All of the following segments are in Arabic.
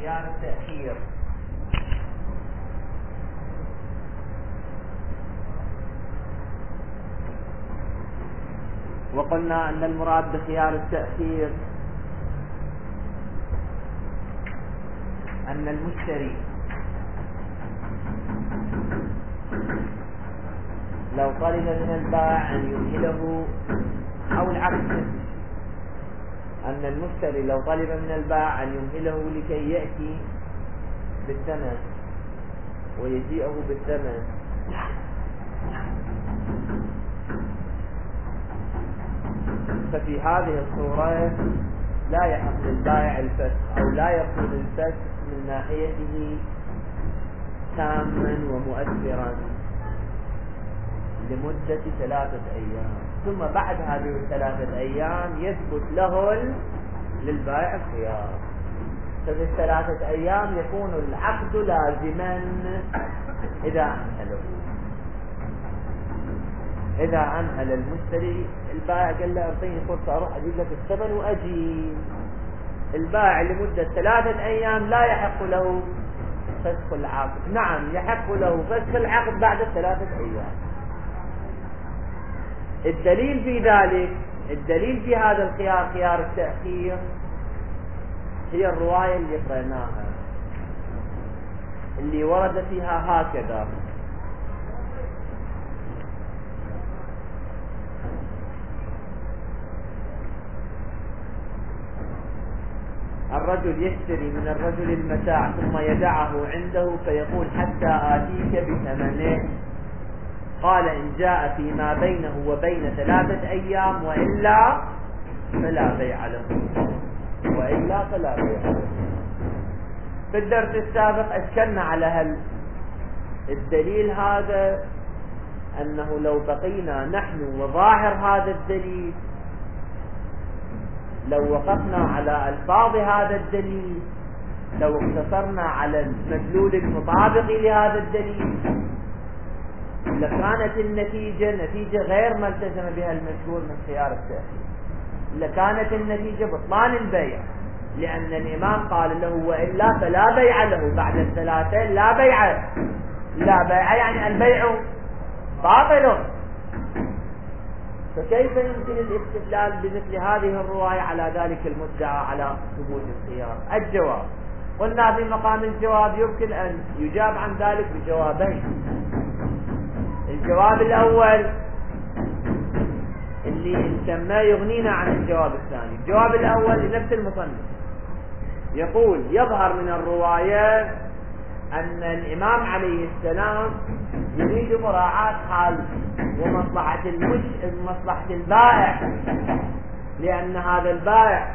خيار التأخير. وقلنا أن المراد بخيار التأخير أن المشتري لو طلب من البائع أن يمهله، أو العكس، أن المشتري لو طلب من البائع أن يمهله لكي يأتي بالثمن ويجيئه بالثمن، ففي هذه الصورة لا يحق للبائع الفسخ، أو لا يكون الفسخ من ناحيته تاما ومؤثرا لمدة 3 أيام، ثم بعد هذه 3 أيام يثبت للبائع الخيار. ففي 3 أيام يكون العقد لازما إذا أمهله. إذا أمهل المشتري، البائع قال له أعطيني فرصة أروح أجيب لك الثمن وأجي، البائع لمدة 3 أيام لا يحق له فسخ العقد. نعم، يحق له فسخ العقد بعد 3 أيام. الدليل في ذلك، الدليل في هذا الخيار، خيار التأخير، هي الرواية اللي قرأناها اللي ورد فيها هكذا: الرجل يشتري من الرجل المتاع ثم يدعه عنده فيقول حتى آتيك بثمنه، قال إن جاء فيما بينه وبين 3 أيام وإلا فلا بيع له، وإلا فلا بيع له. في الدرس السابق أشكلنا على الدليل هذا، أنه لو بقينا نحن وظاهر هذا الدليل، لو وقفنا على ألفاظ هذا الدليل، لو اقتصرنا على المدلول المطابق لهذا الدليل، لكانت النتيجة نتيجة غير ما التزم بها المشهور من خيار التأخير، لكانت النتيجة بطلان البيع، لأن الإمام قال له وإلا فلا بيع له. بعد 3 لا بيع، لا بيع يعني البيع باطل. فكيف يمكن الاستدلال بمثل هذه الرواية على ذلك المدعى على ثبوت الخيار؟ الجواب، قلنا في مقام الجواب يمكن أن يجاب عن ذلك بجوابين. الجواب الأول اللي نسميه يغنينا عن الجواب الثاني. الجواب الأول لنفس المصنف يقول: يظهر من الرواية أن الإمام عليه السلام يريد مراعاة حال ومصلحة مصلحة البائع، لأن هذا البائع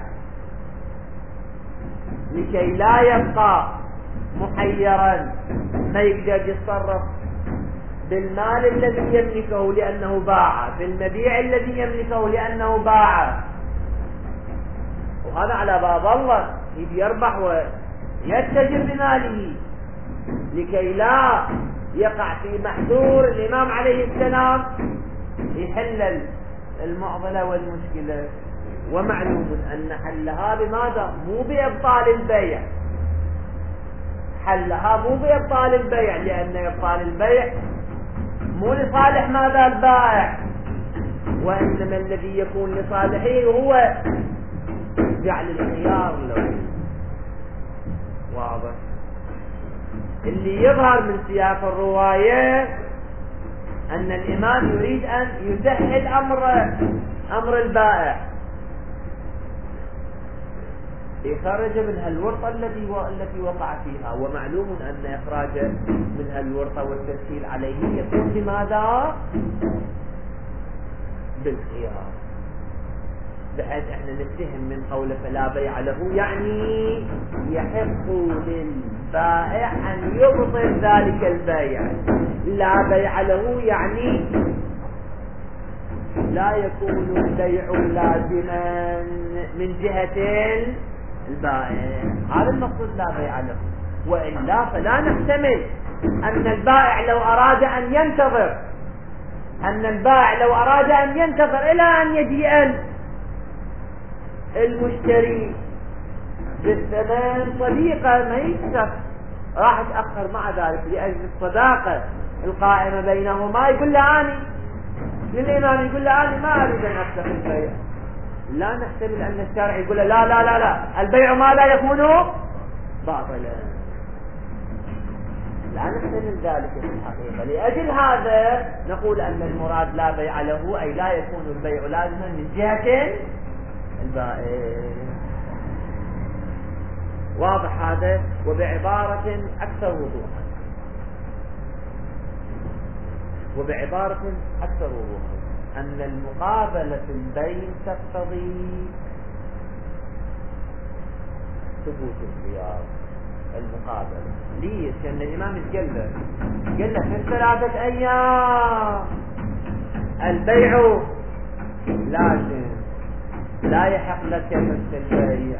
لكي لا يبقى محيرا ما يقدر يتصرف بالمال الذي يملكه لأنه باع، بالمبيع الذي يملكه لأنه باع، وهذا على باب الله يربح ويتجر بماله، لكي لا يقع في محذور الإمام عليه السلام يحل المعضلة والمشكلة. ومعلوم أن حلها بماذا؟ مو بإبطال البيع، حلها مو بإبطال البيع، لأن إبطال البيع مو لصالح ماذا؟ البائع، وإنما الذي يكون لصالحه هو جعل الخيار له. واضح؟ اللي يظهر من سياق الرواية أن الإمام يريد أن يسهل أمر البائع، يخرج من هالورطة التي وقع فيها. ومعلوم أن إخراج من هالورطة والتسهيل عليه يكون بماذا؟ بالخيار، بحيث احنا نتهم من قوله فلا بيع له يعني يحق للبائع أن يبطل ذلك البيع، لا بيع له يعني لا يكون البيع لازما من جهة البائع، هذا المقصود لا بيع له. وإلا فلا نحتمل أن البائع لو أراد أن ينتظر، إلى أن يجيء المشتري بالثمن صديقة ما يكسب، راح تأخر مع ذلك لأجل الصداقة القائمة بينهما. يقول له أنا للإمام، يقول له أنا ما أريد أن أفسخ البيع. لا نحتمل أن الشارع يقول له لا لا لا لا، البيع ما لا يكون باطلا. لا نحتمل ذلك في الحقيقة. لأجل هذا نقول أن المراد لا بيع له، أي لا يكون البيع لازما من جهة البائع. واضح هذا؟ وبعبارة أكثر وضوحا، أن المقابلة في البين تقتضي ثبوت الخيار. المقابلة ليش؟ لأن الإمام قال له في 3 أيام البيع لازم، لا يحق لك مثل البيع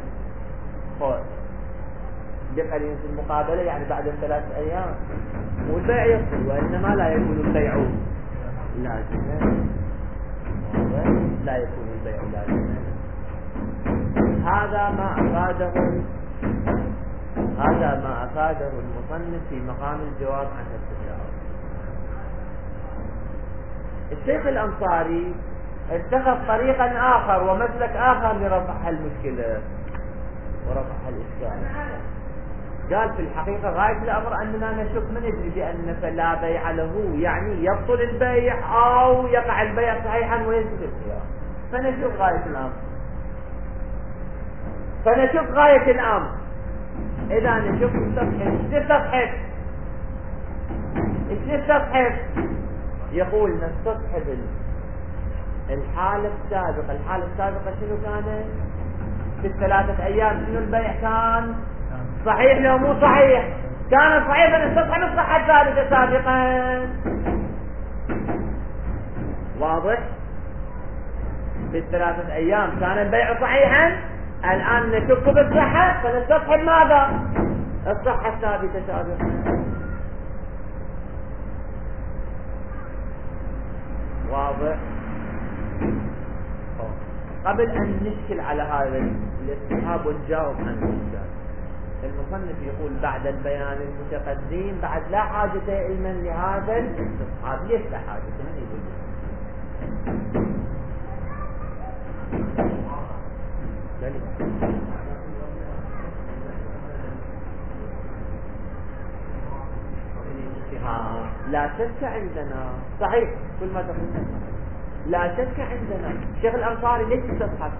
بقرينة المقابلة، يعني بعد 3 أيام والبيع يصل، وإنما لا يكون البيع لازما. لا يكون البيع لازما. هذا ما أفاده المصنف في مقام الجواب عن التساؤل. الشيخ الأنصاري اتخذ طريقا آخر ومسلك آخر لرفع المشكلة ورفع الإشكال. قال في الحقيقة غاية الأمر أننا نشك من يدري بأن فلا بيع له يعني يبطل البيع أو يقع البيع صحيحا ويثبت الخيار. فنشك غاية الأمر. إذا نشك نستصحب يقول نستصحب الحالة السابقة شنو كانت؟ في 3 أيام شنو البيع كان؟ صحيح لو مو صحيح؟ كان صحيح فنستصحب الصحة الثالثة سابقا. واضح؟ في 3 أيام كان البيع صحيحا، الآن نشك بالصحة فنستصحب ماذا؟ الصحة الثابتة سابقا. واضح؟ قبل أن نشكل على هذا الاستصحاب ونجاوب عن الإشكال، المصنف يقول بعد البيان المتقدم بعد لا حاجة علما لهذا الاستصحاب. ليش لا حاجة؟ من يقول لا شك عندنا، صحيح كل ما تقول لا شك عندنا. الشيخ الأنصاري ليش يستصحب؟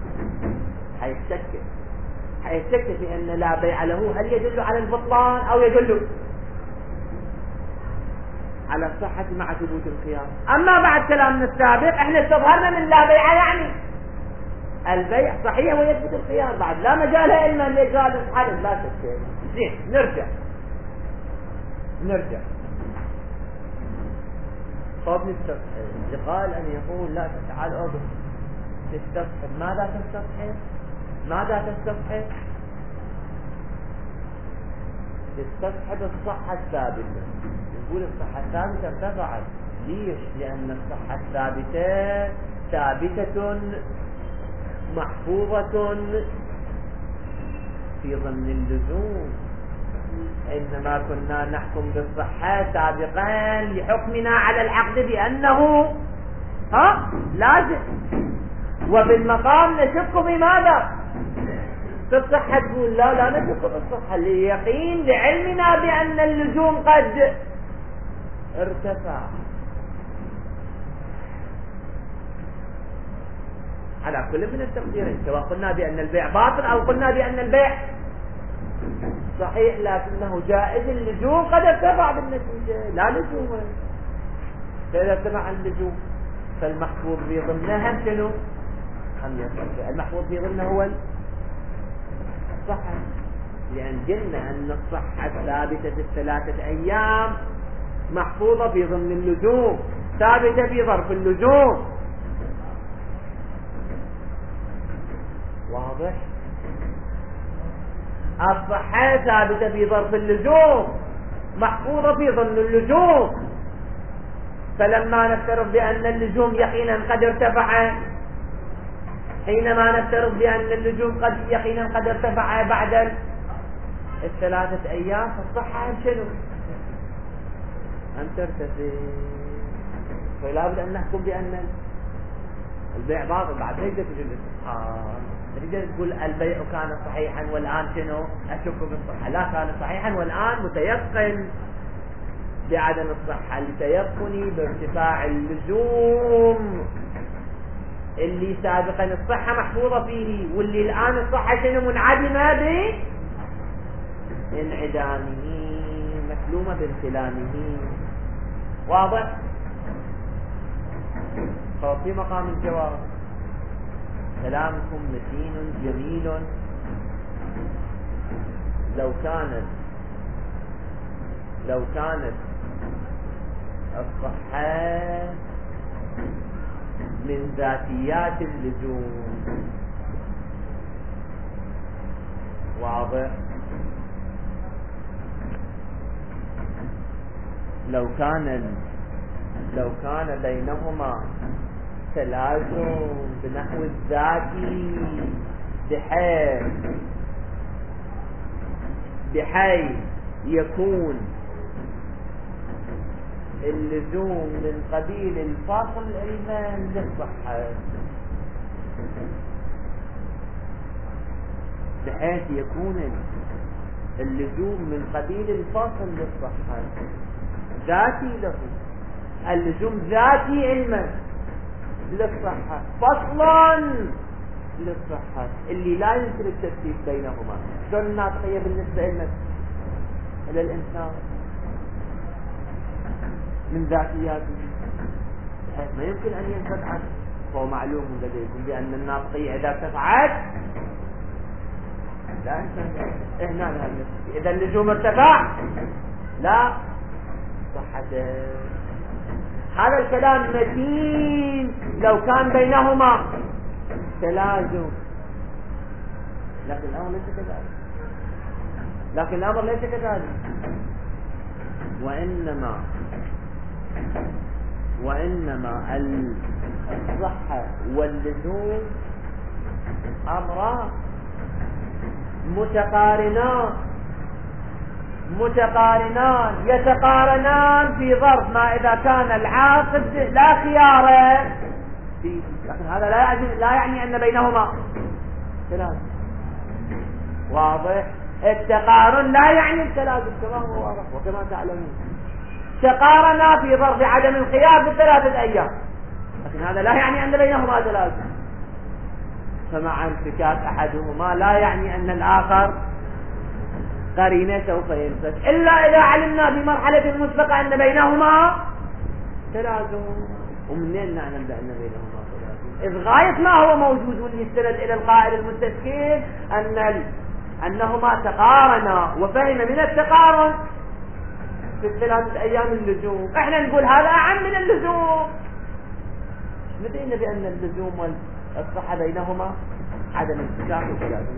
حيشك في أن لا بيع له، هل يدل على البطلان أو يدل على الصحة مع ثبوت الخيار؟ أما بعد كلامنا السابق احنا استظهرنا من لا بيع يعني البيع صحيح ويثبت الخيار، بعد لا مجال علما لإجراء الحالة. لا شك. زين نرجع طب نستصحب. قال أن يقول لا تعال أوضح تستصحب. ماذا تستصحب؟ تستصحب الصحة الثابتة. نقول الصحة الثابتة ارتفعت. ليش؟ لأن الصحة الثابتة ثابتة محفوظة في ضمن اللزوم. إنما كنا نحكم بالصحة سابقا لحكمنا على العقد بأنه لازم، وبالمقام نشك بماذا؟ في الصحة. تقول لا نشك بالصحة ليقين لعلمنا بأن اللزوم قد ارتفع. على كل من التقديرين، سواء قلنا بأن البيع باطل أو قلنا بأن البيع صحيح لكنه جائز، اللزوم قد ارتفع بالنتيجة. لا لزوم، فإذا ارتفع اللزوم فالمحفوظ في ضمنها شنو؟ المحفوظ في ضمنه هو الصحة، لأن قلنا أن الصحة ثابتة في 3 أيام محفوظة في ضمن اللزوم، ثابتة في ظرف اللزوم. واضح؟ الصحة ثابتة في ظرف اللزوم محفوظة في ضمن اللزوم. فلما نفترض بأن اللزوم يقينا قد ارتفع حينما نفترض بأن اللزوم قد يقينا قد ارتفع بعد الثلاثة أيام، فالصحة شنو؟ أن ترتفع. فلا بد أن نحكم بأن البيع باطل بعد ليس تجد الاستحقاق. تريد تقول البيع كان صحيحا والآن شنو؟ أشك بالصحة. لا، كان صحيحا والآن متيقن بعدم الصحة لتيقني بارتفاع اللزوم اللي سابقا الصحة محفوظة فيه، واللي الآن الصحة شنو؟ منعدمة بانعدامه، مسلومة بانسلامه. واضح؟ ففي مقام الجواب كلامكم متين جميل. لو كانت الصحة من ذاتيات اللزوم، واضح؟ لو كان بينهما تلازم بنحو الذاتي بحيث يكون اللزوم من قبيل الفاصل الأيمن للصحة، بحيث يكون اللزوم من قبيل الفاصل للصحة ذاتي له، اللزوم ذاتي علما للصحة فصلا للصحة اللي لا يمكن الترتيب بينهما. شلون الناطقية بالنسبة لنا إلى الإنسان من ذاتياته بحيث ما يمكن أن ينفتح. فهو معلوم لديكم بأن الناطقية إذا ارتفعت لا يمكن هنا لها النسبة. إذا اللزوم ارتفع لا صحته. هذا الكلام متين لو كان بينهما تلازم، لكن الأمر ليس كذلك. وإنما الصحة واللزوم أمران متقارنان يتقارنان في ظرف ما إذا كان العاقد لا خيار فيه. لكن هذا لا يعني أن بينهما تلازم. واضح؟ التقارن لا يعني التلازم كما هو واضح وكما تعلمون. تقارنا في ظرف عدم الخيار بالثلاثة أيام، لكن هذا لا يعني أن بينهما تلازم. فمع انفكاك أحدهما لا يعني أن الآخر قرينة سوف ينفك، إلا إذا علمنا في مرحلة مسبقة أن بينهما تلازم. ومنين نعلم بأن بينهما تلازم؟ إذ غاية ما هو موجود واليستند إلى القائل المستشكل أنهما تقارنا وفهم من التقارن في الثلاثة أيام اللزوم. إحنا نقول هذا أعم من اللزوم. نبين بأن اللزوم والصحة بينهما عدم انفكاك وتلازم.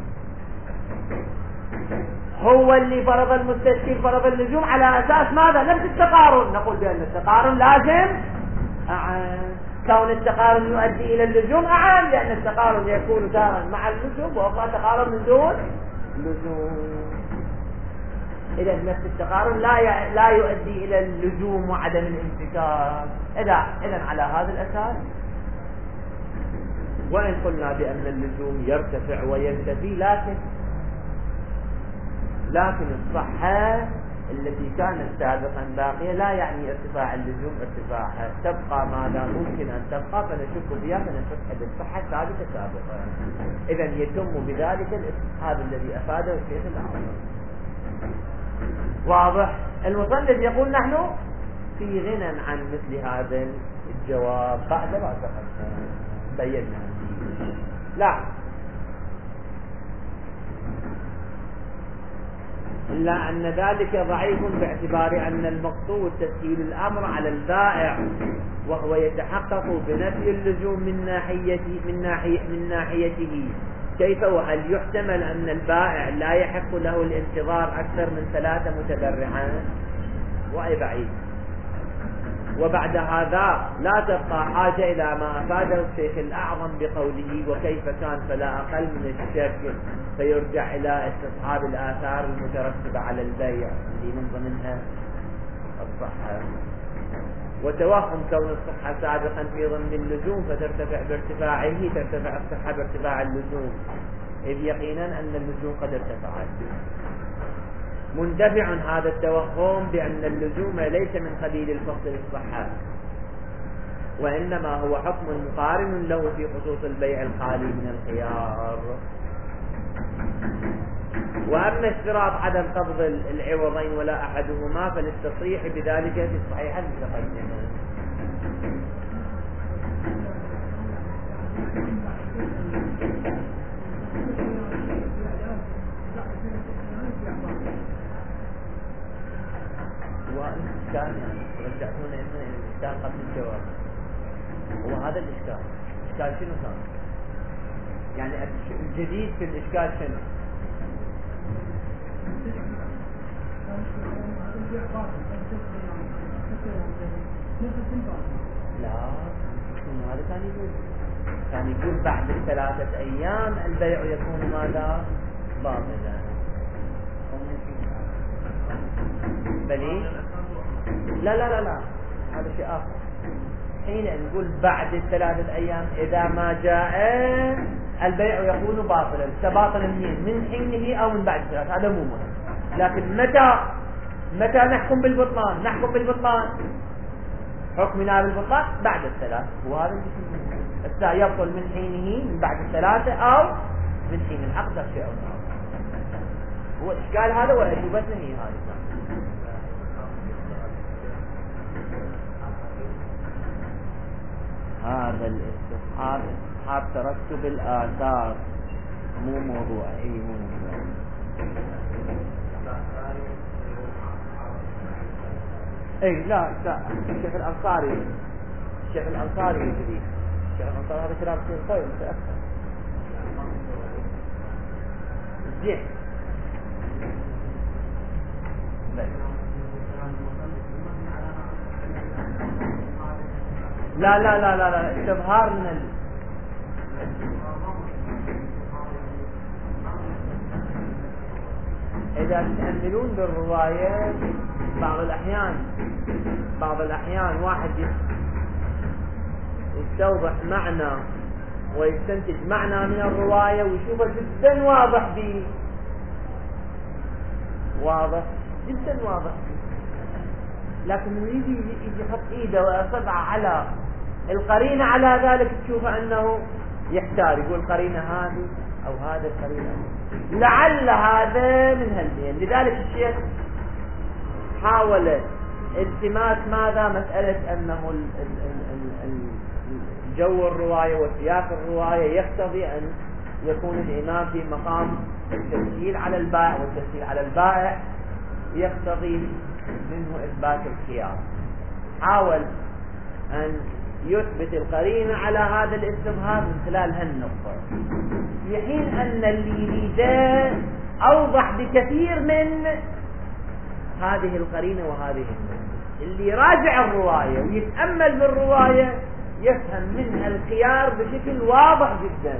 هو اللي فرض المستشكل فرض اللزوم على أساس ماذا؟ نفس التقارن. نقول بأن التقارن لازم أعان. كون التقارن يؤدي إلى اللزوم أعان، لأن التقارن يكون تارا مع اللزوم وأخرى تقارن من دون لزوم. إذا نفس التقارن لا يؤدي إلى اللزوم وعدم الانفكاك. إذا على هذا الأساس وإن قلنا بأن اللزوم يرتفع وينتفي، لكن الصحة التي كانت سابقا باقية لا يعني ارتفاع اللزوم ارتفاعها، تبقى ما لا ممكن أن تبقى فنشك بها فنشك بالصحة ثابتة سابقا. إذا يتم بذلك الاستصحاب الذي أفاده الشيخ الأعظم. واضح؟ المصنف يقول نحن في غنى عن مثل هذا الجواب بعد ما بينا. لا، إلا أن ذلك ضعيف باعتبار أن المقصود تسهيل الأمر على البائع، وهو يتحقق بنفي اللزوم من ناحيته. كيف وهل يحتمل أن البائع لا يحق له الانتظار أكثر من 3 متبرعات؟ وأي بعيد. وبعد هذا لا تبقى حاجة إلى ما أفاده الشيخ الأعظم بقوله وكيف كان فلا أقل من الشك، فيرجع إلى استصحاب الآثار المترتبة على البيع اللي من ضمنها الصحة، وتوهم كون الصحة سابقا في ضمن اللزوم فترتفع بارتفاعه، ترتفع الصحة بارتفاع اللزوم، إذ يقينا أن اللزوم قد ارتفعت. مندفع هذا التوهم بأن اللزوم ليس من قبيل الفصل الصحة، وإنما هو حكم مقارن له في خصوص البيع الخالي من الخيار. وأما اشتراط عدم قبض العوضين ولا أحدهما فللتصريح بذلك في الصحيح المتقدمة. وإشكال رجعتونا إلى الإشكال قبل الجواب، وهذا الإشكال إشكال شنو كان؟ يعني الجديد في الإشكال شنو؟ لا هذا كان يقول بعد 3 أيام البيع يكون ماذا؟ باطلا. بلي؟ لا هذا شيء آخر. حين نقول بعد 3 أيام إذا ما جاء البيع يكون باطلا، باطلا من حينه أو من بعد 3، هذا مو مهم. لكن متى نحكم بالبطلان؟ نحكم بالبطلان حكمنا بالبطلان بعد 3، وهذا الشيء يبطل من حينه من بعد 3 أو من حين العقد. شيء هو الإشكال هذا وأجوبتنا هي هذه. هذا استصحاب ترتب الآثار، مو موضوع. مو موضوع. لا الشيخ الأنصاري الجديد. الشيخ الأنصاري هذا كلام كثير قوي متأثر. زين. لا استظهار من إذا تتأملون بالرواية بعض الأحيان واحد يستوضح معنى ويستنتج معنى من الرواية ويشوفه جدا واضح جدا واضح، لكن يجي يحط ايده ويصبع على القرينة على ذلك تشوف انه يحتار، يقول قرينة هذه او هذا القرينة لعل هذا من هالبين. لذلك الشيخ حاول التماس ماذا مسألة انه جو الرواية وسياق الرواية يقتضي ان يكون الامام في مقام التسهيل على البائع، والتسهيل على البائع يقتضي منه إثبات الخيار. حاول أن يثبت القرينة على هذا الاستظهار من خلال هالنقطة، في حين أن اللي يريده أوضح بكثير من هذه القرينة وهذه النقطة. اللي يراجع الرواية ويتأمل بالرواية يفهم منها الخيار بشكل واضح جدا،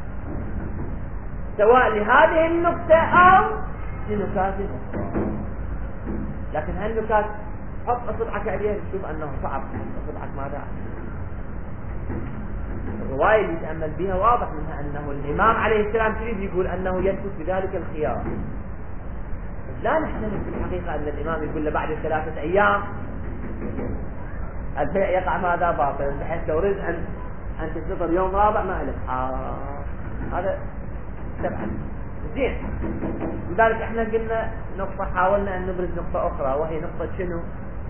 سواء لهذه النقطة أو لنكات أخرى. لكن هالنكات حط اصبعك عليها تشوف انه صعب. اصبعك ماذا؟ الرواية اللي يتأمل بها واضح منها انه الامام عليه السلام يريد يقول انه يثبت بذلك الخيار. لا نحتمل في الحقيقة ان الامام يقول له بعد 3 ايام البيع يقع ماذا؟ باطل، بحيث لو رد ان تنتظر يوم رابع ما لك. هذا تبعا زين. لذلك احنا قلنا نقطة، حاولنا ان نبرز نقطة اخرى، وهي نقطة شنو؟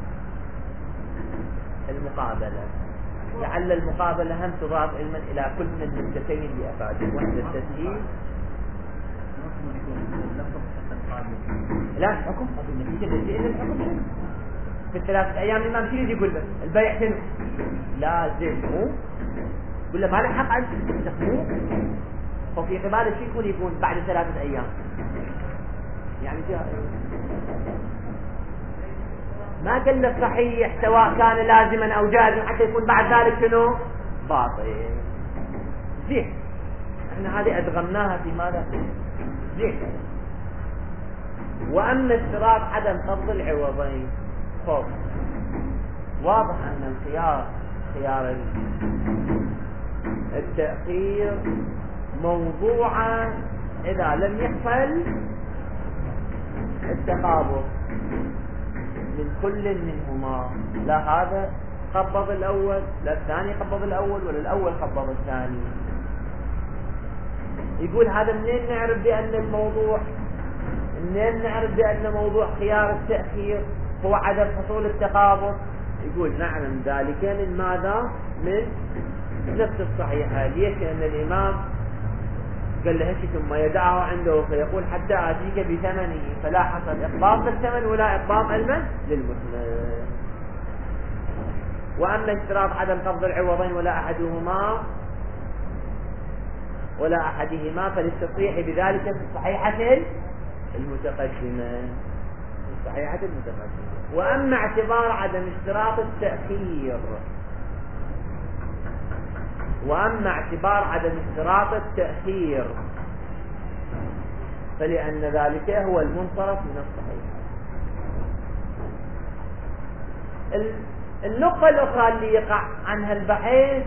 المقابلة. لعل المقابلة هم تضاف علما الى كل من النقطتين اللي افادوا، وحدة التسهيل لا حكم النتيجة التي إلا الحكم في 3 أيام. الإمام شنو يقول له؟ البيع شنو؟ لا زين مو يقول له ما لك حق أنت تخمو، وفي قباله شو يكون بعد 3 أيام يعني ما قال له صحيح سواء كان لازما أو جازما حتى يكون بعد ذلك شنو باطل. زين احنا هذه أدغمناها في ماذا؟ زين. وأما اشتراط عدم قبض العوضين، فوق واضح أن خيار التأخير موضوعا إذا لم يحصل التقابض من كل منهما، لا هذا قبض الأول لا الثاني قبض الأول ولا الأول قبض الثاني. يقول هذا منين نعرف بأن موضوع خيار التأخير هو عدم حصول التقابض؟ يقول نعلم ذلك من ماذا؟ من نفس الصحيحة. ليش؟ لأن الإمام قال له ثم يدعه عنده فيقول حتى آتيك بثمنه، فلا حصل إقباض بالثمن ولا إقباض المن للمثمن. وأما اشتراط عدم قبض العوضين ولا أحدهما فللتصريح بذلك في الصحيحة المتقدمة. وأما اعتبار عدم اشتراط التأخير فلأن ذلك هو المنصرف من الصحيحة. النقطة الأخرى اللي يقع عنها البحث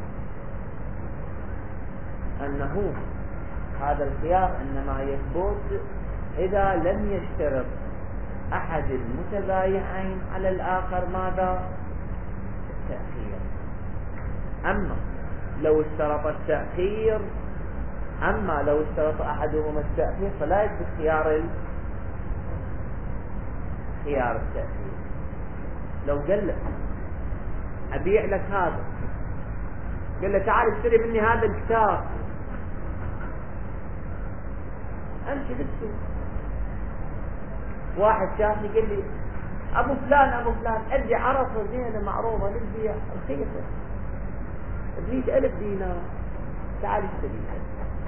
أنه هذا الخيار إنما يثبت إذا لم يشترط أحد المتبايعين على الآخر ماذا؟ التأخير. أما لو اشترط أحدهما التأخير فلا يثبت خيار التأخير. لو قال لك أبيع لك هذا، قال له تعال اشتري مني هذا الكتاب، أمشي بالسوق، واحد شافني قال لي أبو فلان أدي عرفه زينة معروضة للبيع رخيصة ب100,000 دينار، تعال اشتريها.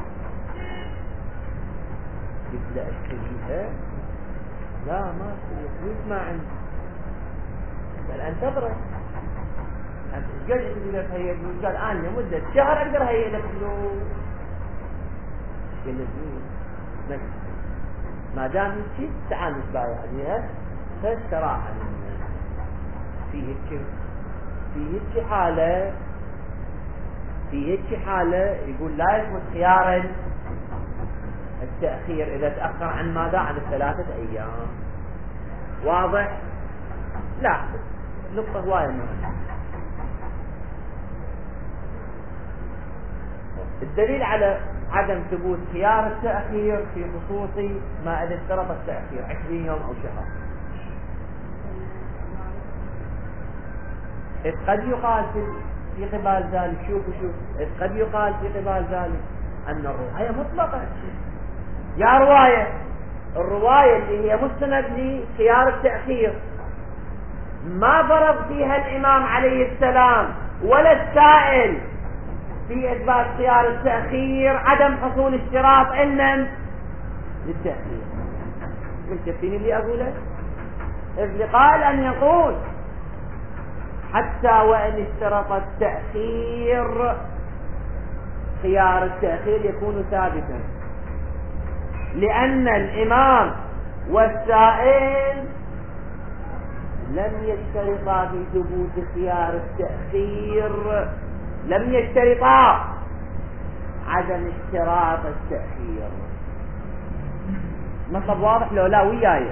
قلت له اشتريها؟ لا ما اشتريها، فلوس ما عندي. قال انتظره. قال ايش لك هي الفلوس؟ قال انا لمدة شهر اقدر هيئ لك فلوس. قال له زين ما دام هيك تعال نتبايع عليها. فاشتراها منه. في هيك حالة يقول لا يثبت خيار التأخير إذا تأخر عن ماذا؟ عن 3 أيام. واضح؟ لا نقطة هواية مهمة. الدليل على عدم ثبوت خيار التأخير في خصوص ما إذا اشترط التأخير 20 يوم أو شهر. إذ قد يقال في قبال ذلك إذ قد يقال في قبال ذلك أن الرواية مطلقة. يا الرواية اللي هي مستند لخيار التأخير ما ضرب فيها الإمام عليه السلام ولا السائل في إثبات خيار التأخير عدم حصول اشتراط علما للتأخير. متفقين اللي أقوله؟ إذ قال أن يقول حتى وإن اشترط التأخير خيار التأخير يكون ثابتا، لأن الإمام والسائل لم يشترطا في ثبوت خيار التأخير، لم يشترطا عدم اشتراط التأخير. مطلب واضح لو لا وياي؟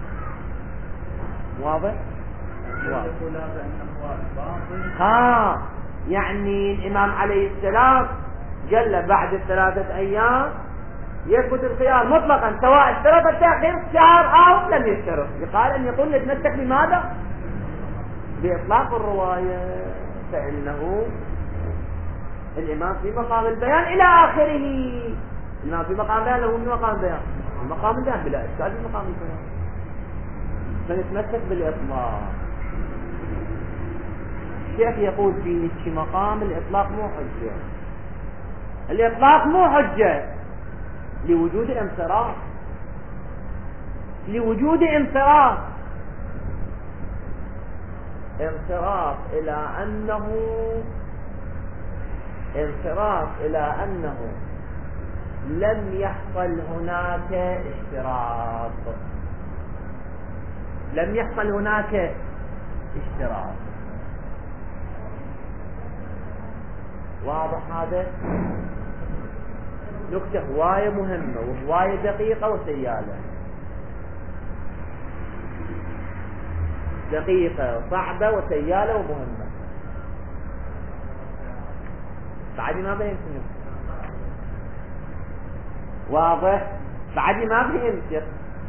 واضح؟ يعني الإمام عليه السلام قال بعد 3 أيام يثبت الخيار مطلقا سواء اشترط التأخير شهر أو لم يشترط. قال أن يقول نتمسك بماذا؟ بإطلاق الرواية، فإنه الإمام في مقام البيان إلى آخره. الإمام في مقام البيان له من مقام البيان، مقام البيان بلا إشكال في مقام البيان، فنتمسك بالإطلاق. الشيخ يقول في مقام الإطلاق مو حجة. الإطلاق مو حجة لوجود انصراف. انصراف إلى أنه لم يحصل هناك اشتراط. لم يحصل هناك اشتراط. واضح هذا؟ نكتة هواية مهمة وهواية دقيقة وسيالة، دقيقة صعبة وسيالة ومهمة. بعد ما بينت واضح؟ بعد ما بينت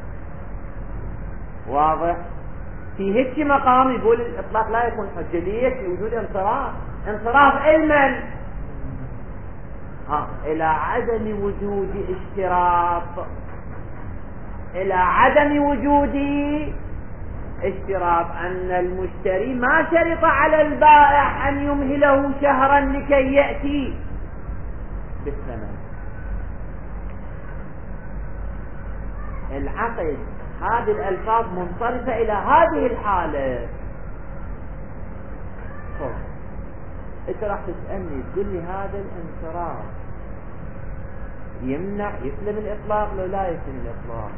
واضح؟ في هيك مقام يقول الإطلاق لا يكون حجة. ليش؟ في وجود انصراف علما إلى عدم وجود اشتراط. إلى عدم وجود اشتراط أن المشتري ما شرط على البائع أن يمهله شهرا لكي يأتي بالثمن. العقد هذه الألفاظ منصرفة إلى هذه الحالة. انت راح تسألني تقول لي هذا الانصراف يسلم الإطلاق لو لا يسلم الإطلاق؟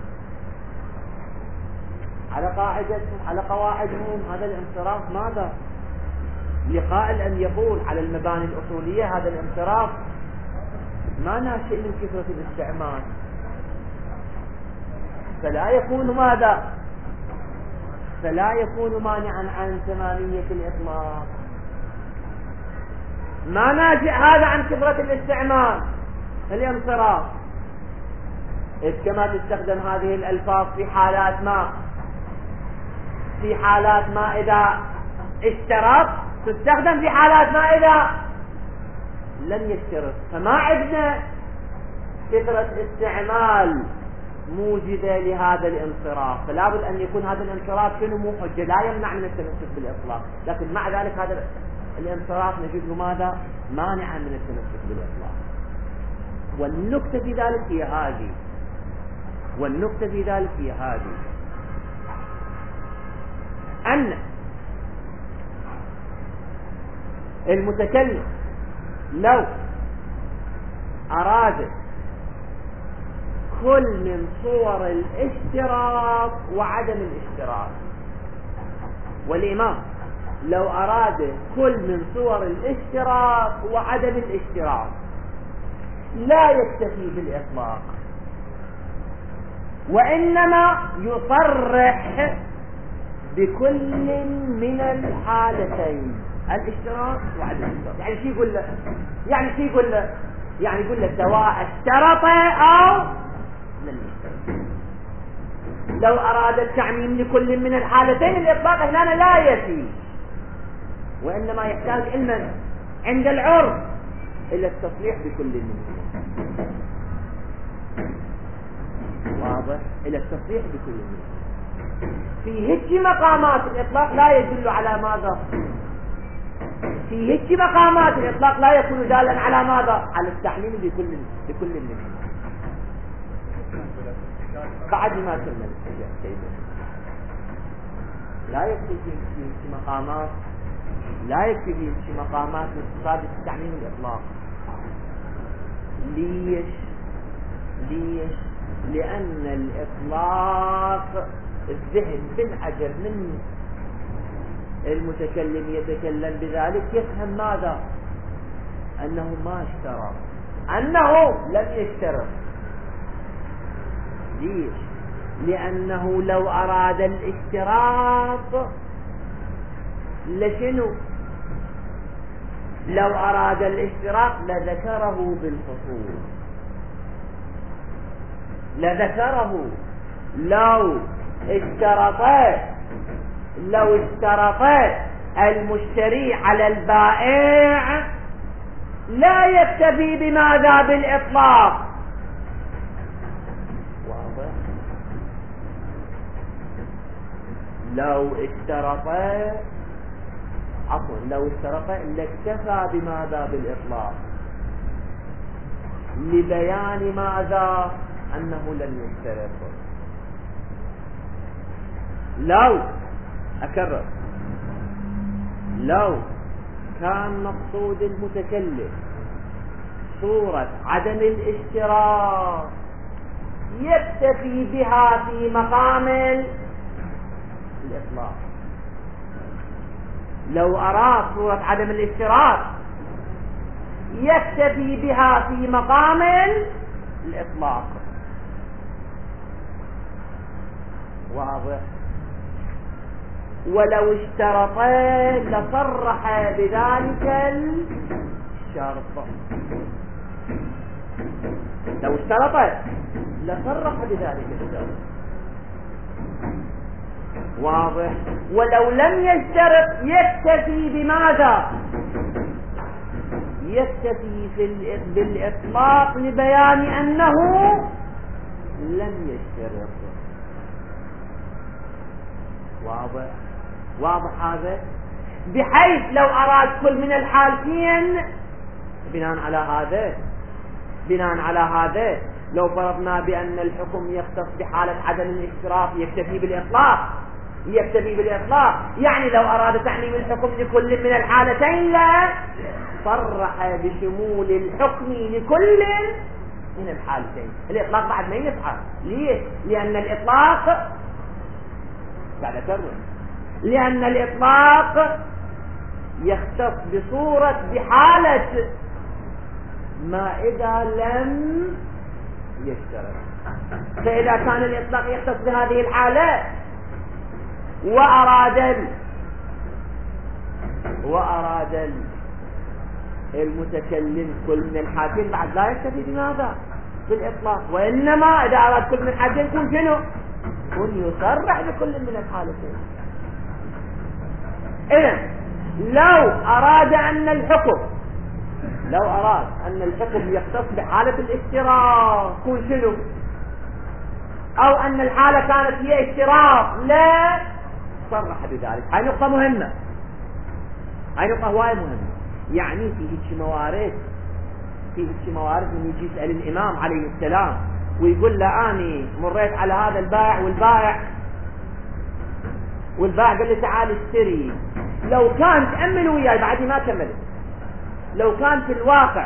على قواعدهم هذا الانصراف ماذا؟ لقائل أن يقول على المباني الأصولية هذا الانصراف ما ناشئ من كثرة الاستعمال، فلا يكون ماذا؟ فلا يكون مانعا عن ثمانية الإطلاق. ما ناشئ هذا عن كثرة الاستعمال الانصراف، إذ كما تستخدم هذه الألفاظ في حالات ما إذا اشترط تستخدم في حالات ما إذا لم يشترط. فما عندنا كثرة استعمال موجدة لهذا الانصراف، فلا بد أن يكون هذا الانصراف شنو؟ مو حجة، لا يمنع من التمسك بالإطلاق، لكن مع ذلك هذا الانصراف نجده ماذا؟ مانعا من التمسك بالإطلاق. والنكتة في ذلك هي هذه أن المتكلم لو أراد كل من صور الاشتراط وعدم الاشتراط، والإمام لو أراد كل من صور الاشتراط وعدم الاشتراط لا يكتفي بالإطلاق، وإنما يصرح بكل من الحالتين، الاشتراط وعدم الاشتراط. يعني شو يقول له؟ يعني يقول له سواء اشترط أو لم يشترط. لو أراد التعميم لكل من الحالتين الإطلاق هنا لا يفي، وإنما يحتاج علما عند العرف إلى التصريح بكل منهم. واضح؟ إلى التصريح بكل منهم. في هيك مقامات الإطلاق لا يدل على ماذا؟ في هيك مقامات الإطلاق لا يكون دالا على ماذا؟ على التعميم بكل منهم. بعد ما كمل لا يكفي في مقامات، لا يكفي في مقامات الاقتصاد التعميم الإطلاق. ليش؟ لأن الإطلاق الذهن بالعجل من المتكلم يتكلم بذلك يفهم ماذا؟ أنه ما اشترط، أنه لم يشترط. ليش؟ لأنه لو أراد الاشتراط لشنو؟ لو أراد الاشتراط لذكره بالفصول، لذكره. لو اشترط المشتري على البائع لا يكتفي بماذا؟ بالإطلاق. واضح؟ لو اشترط لاكتفى بماذا؟ بالإطلاق، لبيان ماذا؟ أنه لم يشترط. لو أكرر، لو كان مقصود المتكلم صورة عدم الاشتراك يكتفي بها في مقام الإطلاق. لو أراد صورة عدم الاشتراك يكتفي بها في مقام الإطلاق. واضح؟ ولو اشترطا لصرح بذلك الشرط. لو اشترطا لصرح بذلك الشرط. واضح؟ ولو لم يشترط يكتفي بماذا؟ يكتفي بالإطلاق لبيان أنه لم يشترط. واضح؟ واضح هذا؟ بحيث لو أراد كل من الحالتين بناء على هذا لو فرضنا بأن الحكم يختص بحالة عدم الاشتراك يكتفي بالإطلاق، يعني لو أراد تعميم الحكم لكل من الحالتين لا صرح بشمول الحكم لكل من الحالتين. الإطلاق بعد ما ينفع. ليه؟ لأن الإطلاق بعد أكرر، لأن الإطلاق يختص بصورة بحالة ما إذا لم يشترط. فإذا كان الإطلاق يختص بهذه الحالة وأراد المتكلم كل من الحالتين بعد لا يكتفي بماذا؟ بالإطلاق، وإنما إذا أراد كل من الحالتين يكون شنو؟ يكون يصرح بكل من الحالتين. إذن لو أراد أن الحكم يختص بحالة الاشتراك يكون شنو؟ أو أن الحالة كانت هي اشتراك لا صرح بذلك. هاي نقطة مهمة، هاي نقطة هواية مهمة. يعني في هيك موارد من يجي يسأل الإمام عليه السلام ويقول له أني مريت على هذا البائع والبائع قال لي تعال اشتري. لو كان تأمل وياي بعد ما كملت، لو كان في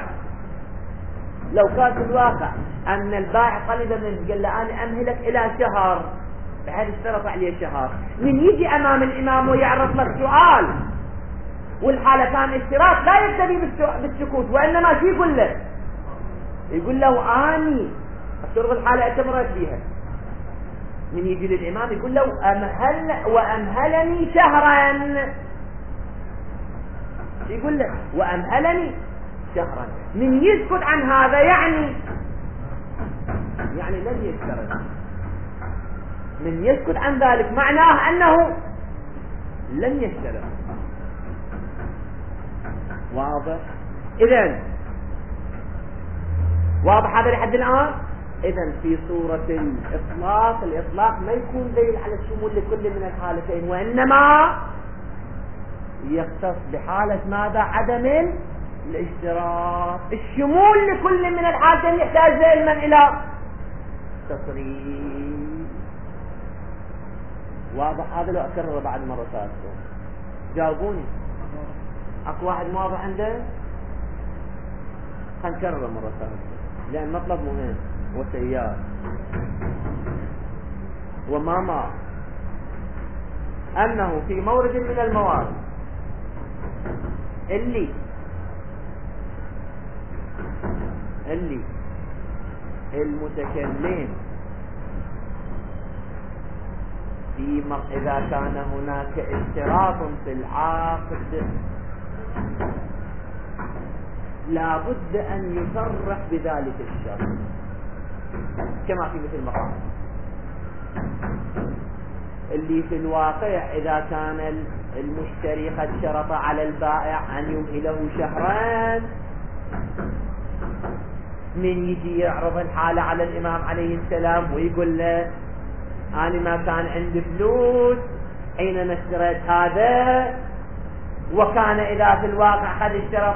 الواقع أن البائع طلب منه قال له أنا أمهلك إلى شهر، بحيث اشترط عليه شهر، من يجي أمام الإمام ويعرض لك سؤال والحالة كان اشتراط لا يكتفي بالسكوت، وإنما شو يقول له؟ يقول له أني أفترض الحالة اعتمرت بها، من يجي للإمام يقول له وأمهلني شهرا. يقول له وأمهلني شهرا، من يسكت عن هذا يعني لم يشترط. من يسكت عن ذلك معناه أنه لم يشترط. واضح؟ إذن واضح هذا لحد الآن؟ إذن في صورة الإطلاق ما يكون دليل على الشمول لكل من الحالتين، وإنما يختص بحالة ماذا؟ عدم الاشتراك. الشمول لكل من الحالتين يحتاج علما إلى تصريح. واضح هذا؟ لو أكرر بعد مرة ثالثة جاوبوني. أكو واحد ما واضح عنده؟ خلينا نكرر مرة ثالثة لأن مطلب مهم وسيار وماما أنه في مورد من الموارد اللي المتكلم إذا كان هناك اشتراط في العقد لا بد أن يصرح بذلك الشرط، كما في مثل مقام اللي في الواقع إذا كان المشتري قد شرط على البائع أن يمهله شهران، من يجي يعرض الحالة على الإمام عليه السلام ويقول له أنا ما كان عندي فلوس حينما اشتريت هذا، وكان إذا في الواقع قد اشترط،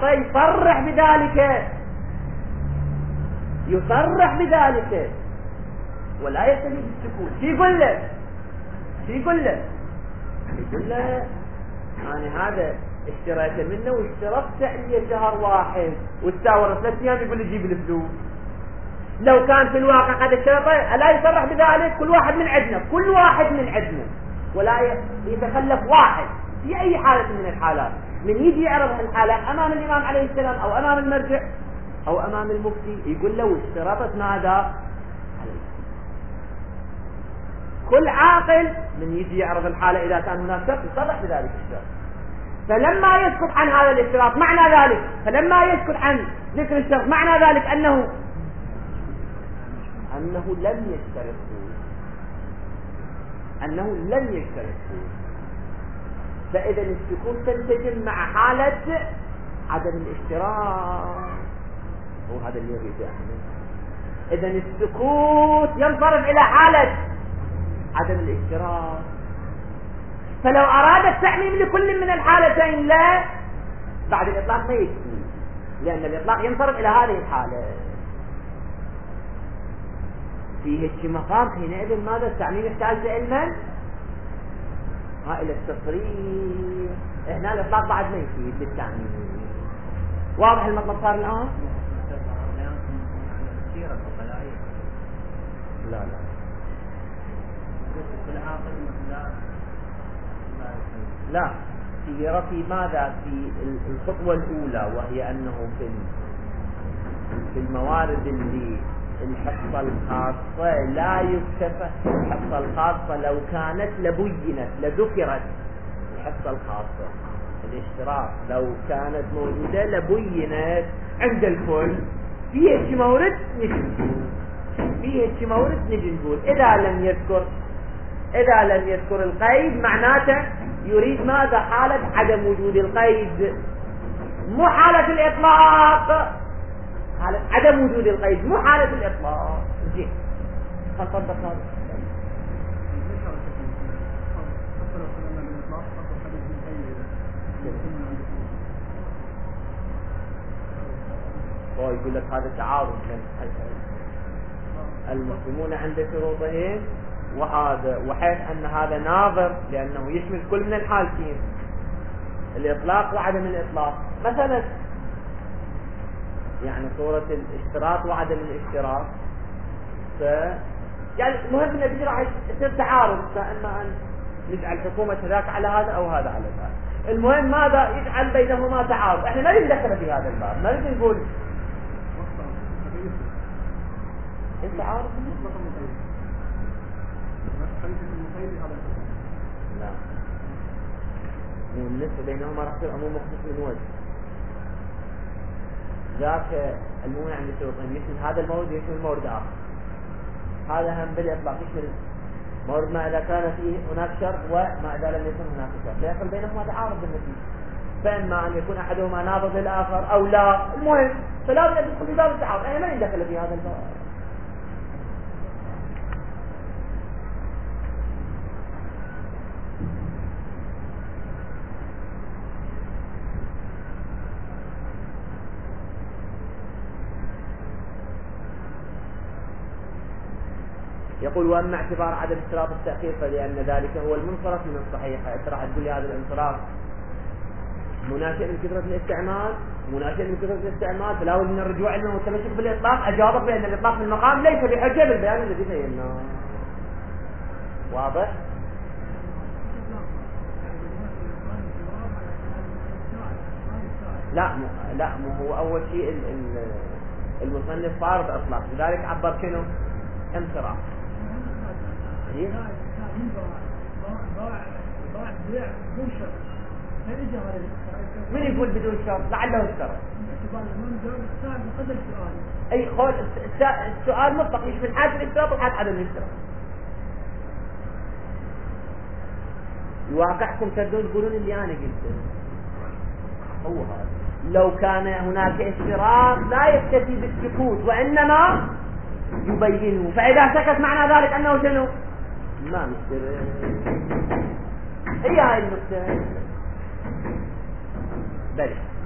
يصرح بذلك ولا يكتفي بالسكوت. يقول له أنا هذا اشتريت منه واشترطت عندي شهر واحد وتساور 3 أيام يقول لي جيب الفلوس. لو كان في الواقع قد اشترط لا يصرح بذلك، كل واحد من عندنا ولا يتخلف واحد في أي حالة من الحالات من يجي يعرض الحالة أمام الإمام عليه السلام أو أمام المرجع أو أمام المفتي يقول له اشترطت ماذا. كل عاقل من يجي يعرض الحالة إذا كان هناك شرط يصرح بذلك الشرط. فلما يسكت عن هذا الاشتراط معنى ذلك، فلما يسكت عن ذكر الشرط معنى ذلك أنه لم يشترط. فإذا السكوت تنسجم مع حالة عدم الاشتراط، هو هذا اللي يريد يعني. إذا السكوت ينصرف إلى حالة عدم الاشتراط. فلو أراد التعميم لكل من الحالتين لا، بعد الإطلاق ما يكفي، لأن الإطلاق ينصرف إلى هذه الحالة. فيه هيك مقام حينئذ ماذا التعميم يحتاج لعلما إلى التصريح. هنا الإطلاق بعد ما يفيد للتعميم. واضح المطلب صار الآن؟ لا لا في ماذا في الخطوة الأولى، وهي أنه في الموارد اللي الحصة الخاصة لا يكتفى. الحصة الخاصة لو كانت لبينت لذكرت الحصة الخاصة الاشتراك لو كانت موجودة لبينت عند الكل. فيه هيك مورد نجي نقول إذا لم يذكر القيد معناته يريد ماذا؟ حالة عدم وجود القيد، مو حالة الإطلاق. حالة عدم وجود القيد مو حالة الإطلاق. زين فصدق هذا. هو يقول لك هذا تعارض المسلمون عند شروطهم وهذا، وحيث أن هذا ناظر لأنه يشمل كل من الحالتين، الإطلاق وعدم الإطلاق. مثلا يعني صورة الاشتراط وعدم الاشتراط، يعني مهم أن بيجي راح يصير تعارض، فإما أن نجعل حكومة ذاك على هذا أو هذا على هذا. المهم ماذا؟ يجعل بينهما تعارض. احنا ما ندخل في هذا الباب، ما نريد نقول انت عارف لا والنسبة بينهما راح تصير عموم مخصوص من وجه ذاك. المهم عند الشروطين يشمل هذا المورد يشمل مورد آخر. هذا هم بالإطلاق يشمل مورد ما إذا كان فيه هناك شرط وما إذا لم يكن هناك شرط، فيحصل بينهما تعارض بالنتيجة، فإما أن يكون أحدهما ناقض للآخر أو لا. المهم فلا بد أن تدخل في باب التعارض. أنا ما ندخل في هذا الباب. يقول وأما اعتبار عدم اشتراط التأخير فلأن ذلك هو المنصرف من الصحيح. أنت راح تقول لي هذا الانصراف مناشئ من كثرة الاستعمال فلا بد من الرجوع عنه والتمسك بالإطلاق. أجابك بأن الإطلاق في المقام ليس بحجة بالبيان الذي بيناه. واضح؟ لا مو هو أول شيء المصنف فارض إطلاق، لذلك عبر شنو؟ انصراف. من يقول بدون شرط؟ لعله اشترط. اي قول السؤال مطلق يشمل حالة الاشتراط وحالة عدم الاشتراط. واقعكم تردون تقولون اللي انا قلته هو هذا. لو كان هناك اشتراط لا يكتفي بالسكوت وانما يبينه، فاذا سكت معنى ذلك انه شنو؟ ما مشترك. هي هاي النقطة. بلى